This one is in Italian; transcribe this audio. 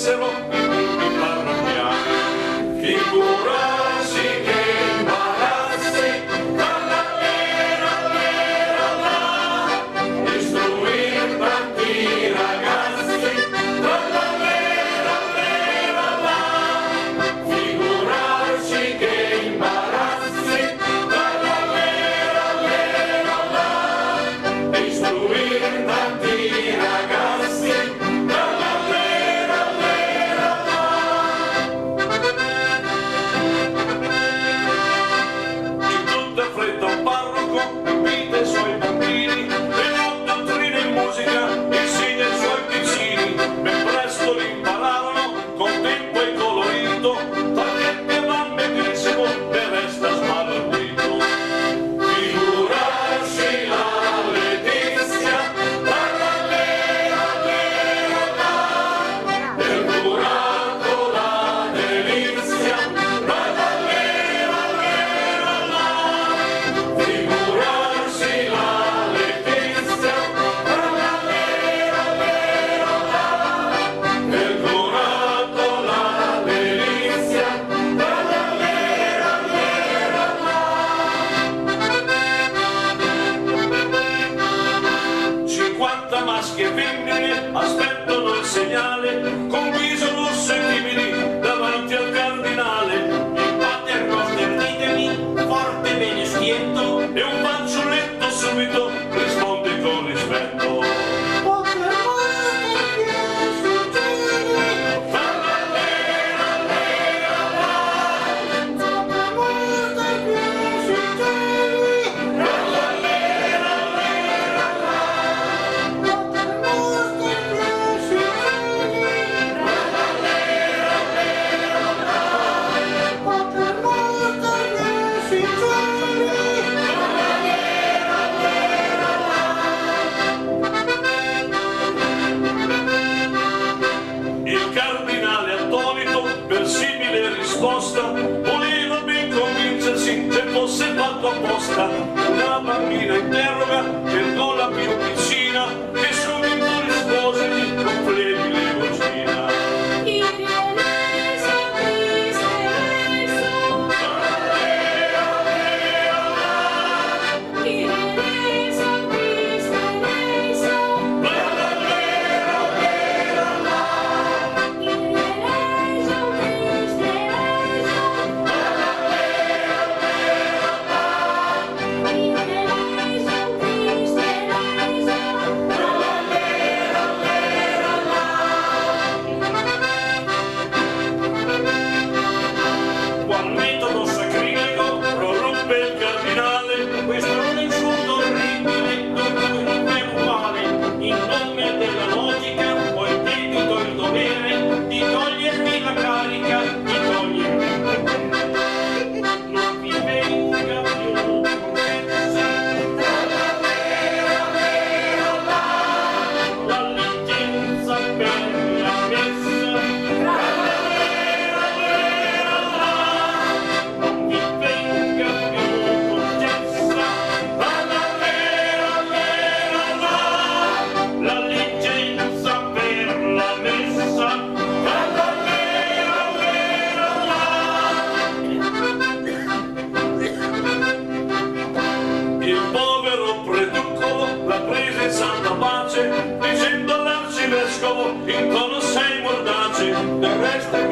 sapessero i bimbi parrocchiani. Figurarsi che imbarazzi, trallallera, lera, là, istruir tanti ragazzi, trallallera, lera, là, figurarsi che imbarazzi, trallallera, lera, là, istruir tanti ragazzi, trallallera, lera, là. In tutta fretta un parroco invita i suoi bambini, le dottrine in musica insegna ai suoi piccini. Ben presto li impararono con tempo e colorito, talmente bambedissimo che resta sbalordito. Figurarsi la letizia, trallallera, lera, là, del curato la delizia, trallallera, lera, là. Figurarsi la letizia, trallallera, lera, là, del curato la delizia, trallallera, lera, là. 50 maschi e femmine aspettano il segnale, con viso rosso e timidi davanti al cardinale. Il pater noster, ditemi, forte bene schietto, e un fanciulletto subito risponde con rispetto. Trallallera, lera, là, trallallera, lera, là, il cardinale attonito per simile risposta voleva ben convincersi se fosse fatto apposta. Una bambina interroga, cercò la più piccina, che subito risposegli con flebile vocina. Trallallera, lera, là, trallallera, lera, là, qual metodo sacrileco prorruppe il cardinale questo non insulto orribile, dunque è uguale, in nome della logica ho il debito e il dovere di togliermi la carica, di togliermi il potere. Non vi venga più contessa, trallallera, lera, là, l'allegeanza per la messa, trallallera, lera, là, non vi venga più concessa, trallallera, lera, là, l'allegeanza per la messa, trallallera, lera, là. Il povero preducolo la prese in santa pace, dicendo all'arcivescovo in tono assai mordace: del resto